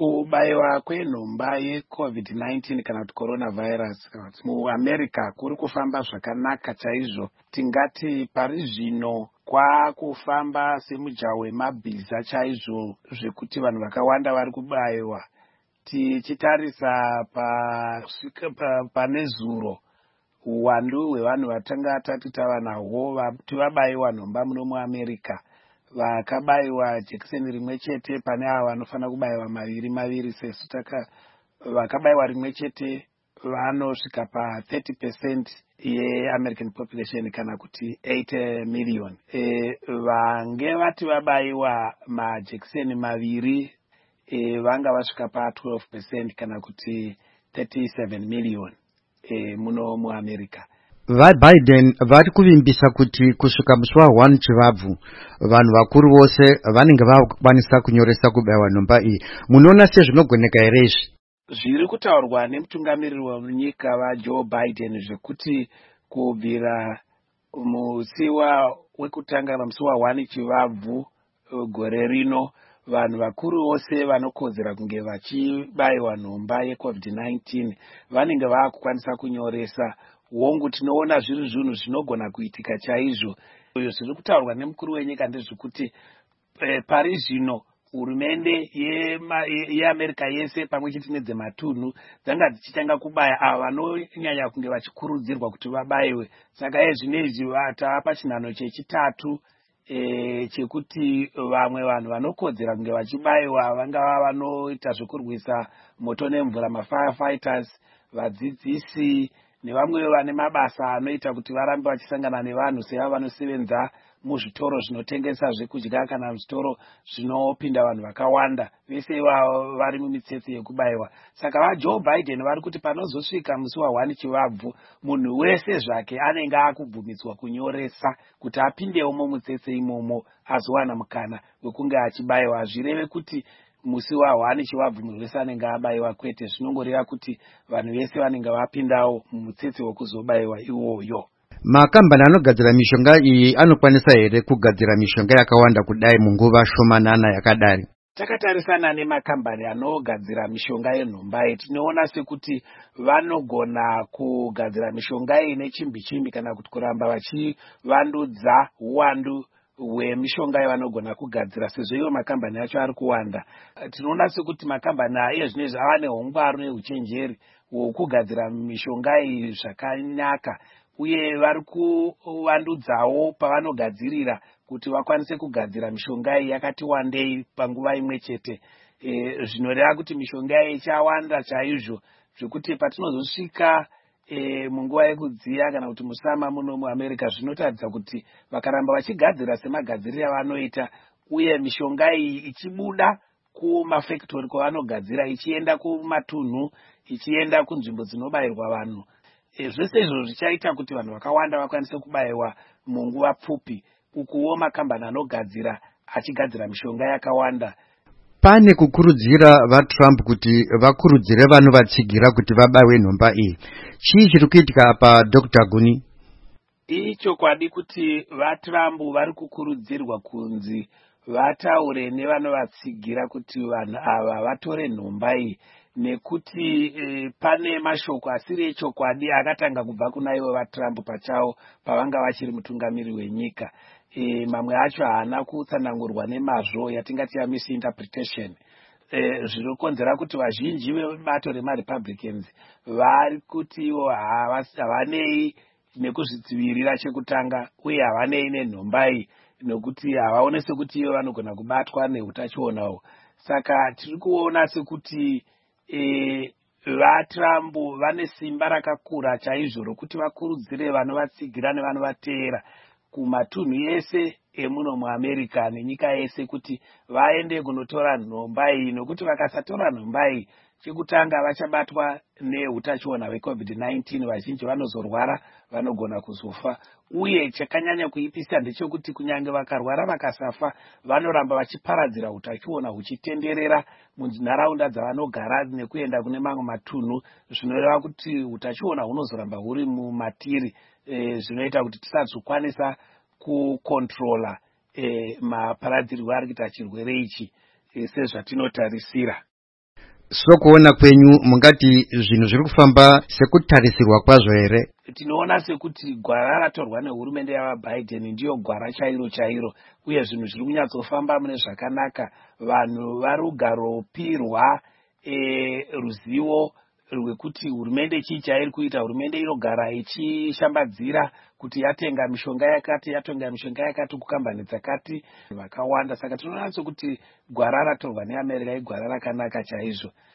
Kubaiwa kwenhomba yeCovid-19 kana kuti coronavirus muAmerica kuri kufamba zvakanaka chaizvo. Tingati pari zvino kwakufamba semujaho wemabhiza chaizvo zvekuti vanhu vakawanda vari kubaiwa. Tichitarisa pane zuro uwandu hwevanhu vatanga tati tava nahwo vati vabaiwa nhomba muno muAmerica. Vakabayiwa jekiseni rimwe chete pane ava vanofanira kubayiwa maviri sesu vakabayiwa rimwe chete vanosvika pa 30% yeAmerican population kana kuti 8 million. Vange vati vabayiwa majekiseni maviri vanga vasvika pa12% kana kuti 37 million muno muAmerica. VaBiden vari kuvimbisa kuti kusvika musi wa1 Chivabvu vanhu vakuru vose vanenge vakwanisa kunyoresa kubaiwa nhomba iyi. Munoona sezvinogoneka here izvi? Zviri kutaurwa nemutungamiriri wenyika vaJoe Biden zvekuti kubvira musi wekutanga musi wa1 Chivabvu gore rino vanhu vakuru vose vanokodzera kunge vachibayiwa nhomba yeCovid-19 vanenge vakukwanisa kunyoresa. Wongu tinoona zviri zvinhu zvinogona kuitika chaizvo. Zviri kutaurwa nemukuru wenyika ndezvekuti pari zvino hurumende yeAmerica yese pamwe chete nedzematunhu dzanga dzichitanga kubaya ava vanonyanya kunge vachikurudzirwa kuti vabayiwe. Saka zvinezvi vatava chinhano chechitatu chekuti vamwe vanhu vanokodzera kunge vachibayiwa vangava vanoita zvekurwisa moto nemvura, mafirefighters, vadzidzisi nevamwe vane mabasa anoita kuti varambe vachisangana nevanhu sevava vanosevenza muzvitoro zvinotengesa zvekudya kana zvitoro zvinopinda vanhu vakawanda. Vese ivavo vari mumitsetse yekubayiwa. Saka vaJoe Biden vari kuti panozosvika musi wa1 Chivabvu munhu wese zvake anenge akubvumidzwa kunyoresa kuti apindewo mumutsetse imomo azowana mukana wekunge achibayiwa. Hazvireve kuti musi wa1 Chivabvu munhu wese anenge abayiwa, kwete. Zvinongoreva kuti vanhu vese vanenge vapindawo mumutsetse wekuzobayiwa iwoyo. Makambani anogadzira mishonga iyi anokwanisa here kugadzira mishonga yakawanda kudai munguva shomanana yakadari? Takatarisana nemakambani anogadzira mishonga yenhomba iyi tinoona sekuti vanogona kugadzira mishonga iyi nechimbi kana kuti kuramba vachivandudza uwandu hwemishonga yavanogona kugadzira sezvo iwo makambani acho ari kuwanda. Tinoona sekuti makambani aya zvinezvi ava neungwaru nehuchenjeri hwekugadzira mishonga iyi zvakanaka, uye vari kuvandudzawo pavanogadzirira kuti vakwanise kugadzira mishonga iyi yakati wandei panguva imwe chete. Zvinoreva kuti mishonga iyi ichawanda chaizvo zvekuti patinozosvika munguva yekudziya kana kuti musama muno muAmerica zvinotaridza kuti vakaramba vachigadzira semagadziriro avanoita, uye mishonga iyi ichibuda kumafactory kwavanogadzira ichienda kumatunhu ichienda kunzvimbo dzinobayirwa vanhu, zvese izvo zvichaita kuti vanhu vakawanda vakwanise kubayiwa munguva pfupi, ukuwo makambani anogadzira achigadzira mishonga yakawanda. Pane kukurudzira vaTrump kuti vakurudzire vanhu vatsigira kuti vabayiwe nhomba iyi. Chii chiri kuitika apa Dr. Guni? Ichokwadi kuti vaTrump vari kukurudzirwa kunzi vataure nevanovatsigira kuti vanhu ava vatore nhomba iyi, nekuti pane mashoko asiri echokwadi akatanga kubva kuna ivo vaTrump pachavo pavanga vachiri mutungamiri wenyika. Mamwe acho haana kutsanangurwa nemazvo, yatingati misinterpretation. Zvinokonzera kuti vazhinji vebato remaRepublicans vari kuti ivo havanei nekuzvidzivirira chekutanga, uye havanei nenhomba iyi nokuti havaone sekuti ivo vanogona kubatwa neutachiona. Saka tiri kuona sekuti vaTrump vane simba rakakura chaizvo rokuti vakurudzire vanovatsigira nevanovateera kumatunhu ese emuno muAmerica nenyika yese kuti vaende kunotora nhomba iyi, nokuti vakasatora nhomba iyi chekutanga vachabatwa neutachiona hweCovid-19, vazhinji vanozorwara, vanogona kuzofa. Uye chakanyanya kuipisa ndechekuti kunyange vakarwara vakasafa vanoramba vachiparadzira utachiona huchitenderera munharaunda dzavanogara nekuenda kune mamwe matunhu, zvinoreva kuti utachiona hunozoramba huri mumatiri, zvinoita kuti tisazokwanisa kukontrola maparadzirwo ari kuita chirwere ichi sezvatinotarisira. sokuona kwenyu mungati zvinhu zviri kufamba sekutarisirwa kwazvo here? Tinoona sekuti gwara ratorwa nehurumende yavaBiden ndiyo gwara chairo chairo, uye zvinhu zviri kunyatsofamba mune zvakanaka. Vanhu vari kugaropirwa ruzivo rwekuti hurumende chii chairi kuita. Hurumende inogara ichishambadzira kuti yatenga mishonga yakati, yatenga mishonga yakati kukambani dzakati vakawanda. Saka tinoona sekuti gwara ratorwa neAmerica igwara rakanaka chaizvo.